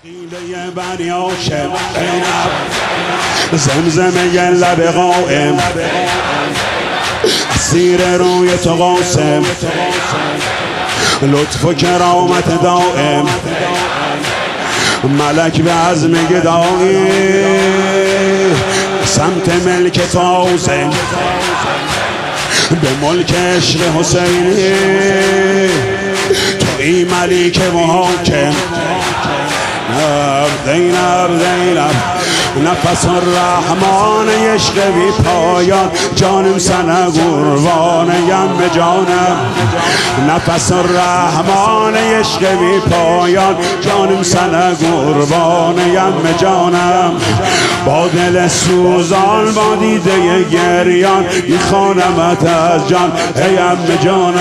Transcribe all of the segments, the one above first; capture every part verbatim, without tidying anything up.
قیله بنی هاشم زمزمه لب قائم اسیر روی تو قاسم لطف و کرامت دائم ملک به عزم گدایی سمت ملک تازم به ملک عشق حسینی توی ملیک محاکم زینب زینب نفس الرحمن عشق بی پایان جانم سنه قربانیم به جانم نفس الرحمن عشق بی پایان جانم سنه قربانیم به جانم با دل سوزان با دیده گریان میخوانمت از جان هیم به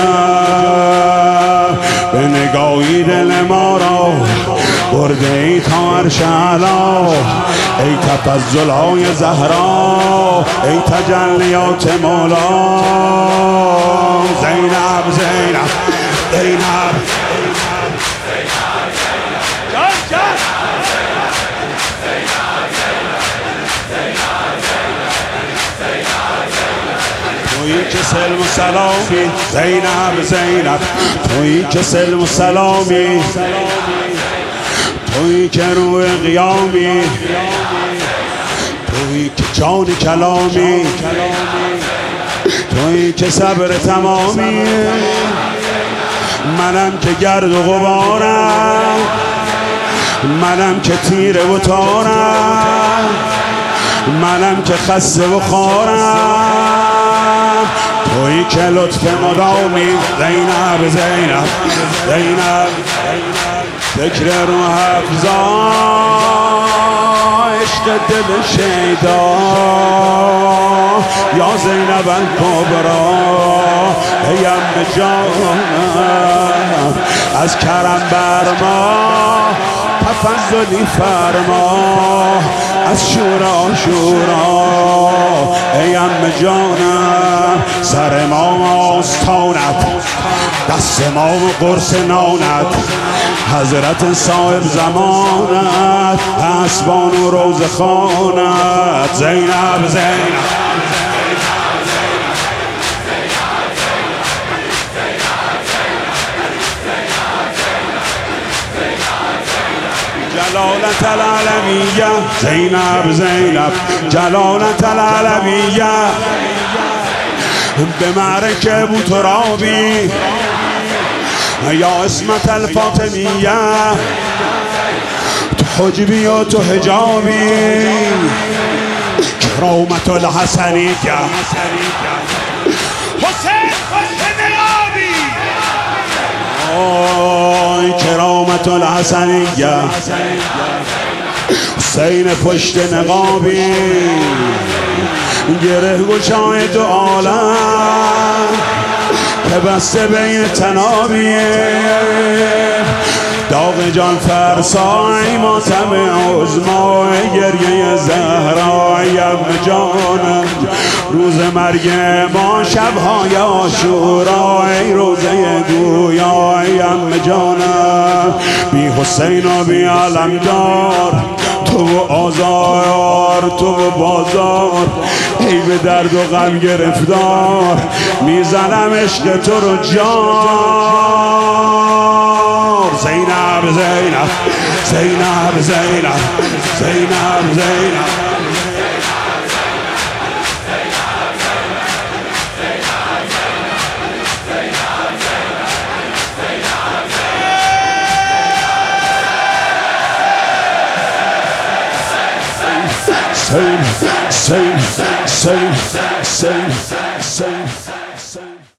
جانم به نگاهی دل ما را برده ای تا عرش اعلا ای تفضل‌های زهرا ای تجلیات مولا زینب زینب زینب جان جان تویی که سلم و سلامی زینب زینب تویی که سلم و سلامی تویی که روی قیامی تویی که جان کلامی تویی که صبر تمامی منم که گرد و غبارم منم که تیره و تارم منم که خسته و خارم تویی که لطف مدامی زینب زینب زینب فکر رو حفظا عشق دل شیدا یا زینب الکبرا هیم جانم از کرم بر ما تفضلی فرما از شورا شورا هیم جانم سر ما آستانت دست ما و قرص نانت حضرت صاحب زمانت اسبان و روز خانت زینب زینب جلالت العالمیه زینب زینب جلالت العالمیه به معرکه بوترابی یا اسمت الفاطمیه تو حجبی و تو حجابی کرامت الحسنیه حسین پشت نقابی آی کرامت الحسنیه حسین پشت نقابی گره گشای دو عالم که بسته بین تنابیه داغ جان فرسای ماتم عظمای گریه زهرایم جانم روز مرگ ما شبهای عاشورا ای روزه گویایم جانم بی حسین و بی علمدار تو و آزار تو و بازار ای به درد و غم گرفتار میزنم عشق تو رو جان زینب زینب زینب زینب زینب زینب Same, same, same, same, same.